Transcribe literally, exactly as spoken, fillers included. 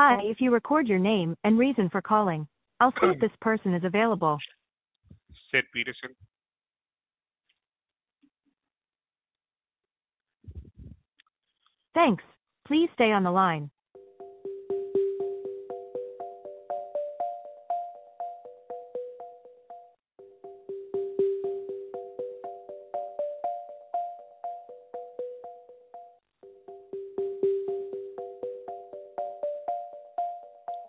Hi, if you record your name and reason for calling, I'll see if this person is available. Sid Peterson. Thanks. Please stay on the line.